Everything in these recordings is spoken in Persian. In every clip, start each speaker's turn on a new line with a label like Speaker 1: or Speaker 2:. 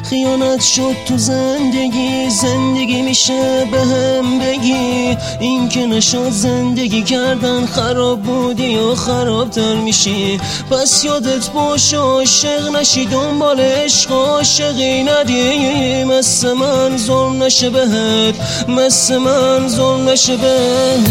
Speaker 1: خیانت شد تو زندگی میشه به هم بگی این که نشد زندگی کردن خراب بودی یا خرابتر میشی. پس یادت باشه عاشق نشی دنبال عشق عاشقی ندی. مثل من ظلم نشه بهت، مثل من ظلم نشه بهت.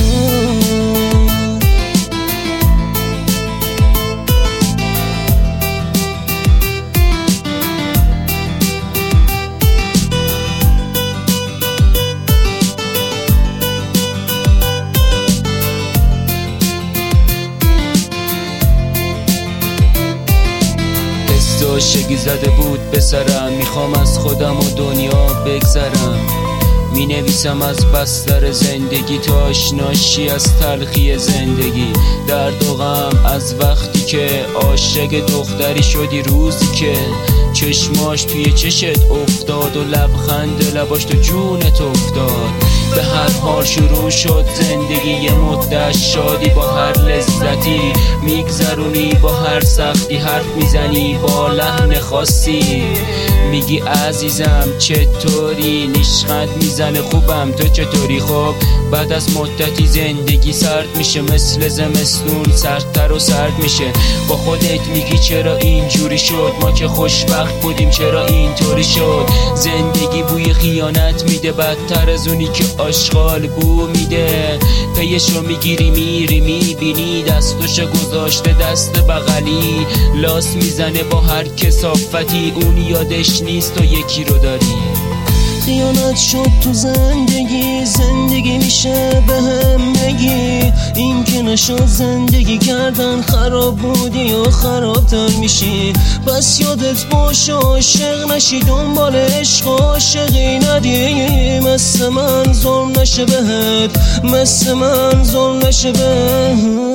Speaker 2: عاشقی زده بود به سرم، میخوام از خودم و دنیا بگذرم. می نویسم از بستر زندگی تا آشناشی از تلخی زندگی. درد و غم از وقتی که عاشق دختری شدی، روزی که چشماش توی چشت افتاد و لبخند لباش تو جونت افتاد. به هر حال شروع شد زندگی، یه مدت شادی با هر لذتی میگذرونی، با هر سختی حرف میزنی با لحن خاصی. میگی عزیزم چطوری، نیشخند میزنه خوبم تو چطوری. خب بعد از مدتی زندگی سرد میشه، مثل زمستون سردتر و سرد میشه. با خودت میگی چرا اینجوری شد، ما که خوشبخت بودیم چرا اینطوری شد. زندگی بوی خیانت میده، بدتر از اونی که آشغال بو میده. پیشو میگیری میری میبینی دستشو گذاشته دست بغلی، لاس میزنه با هر کثافتی، اون یادش نیست تو یکی رو داری.
Speaker 1: خیانت شد تو زندگی میشه به هم بگی این که نشد زندگی کردن خراب بودی یا خرابتر میشی. پس یادت باشه عاشق نشی دنبال عشق عاشقی ندی. مثل من ظلم نشه بهت، مثل من ظلم نشه بهت.